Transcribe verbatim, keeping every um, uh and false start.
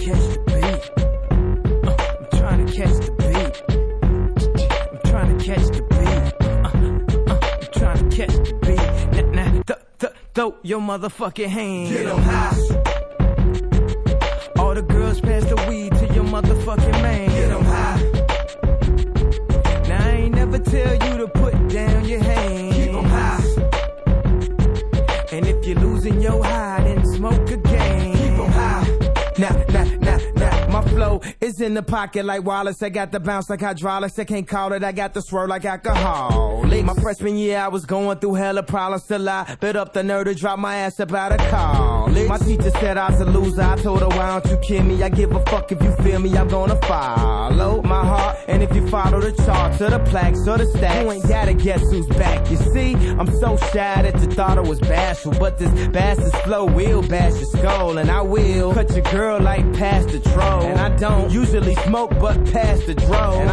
catch the beat. Uh, I'm trying to catch the beat. I'm trying to catch the beat. Uh, uh, I'm trying to catch the beat. Nah, nah, th th throw your motherfucking hands. Get 'em high. All the girls pass the weed to your motherfucking man. Get 'em high. Now I ain't never tell you to put down your hands. Keep 'em high. And if you're losing your high, then smoke again. Keep 'em high. Nah, nah, nah, nah. My flow is in the pocket like Wallace. I got the bounce like hydraulics. I can't call it. I got the swirl like alcohol. My freshman year, I was going through hella problems till I bit up the nerve to drop my ass about a call. My teacher said I was a loser. I told her, why don't you kill me? I give a fuck if you feel me. I'm gonna follow my heart. And if you follow the charts or the plaques or the stacks, you ain't gotta guess who's back. You see, I'm so shy that you thought I was bashful, but this bastard's flow will bash your skull. And I will cut your girl like past the troll. And I don't usually smoke, but past the dro.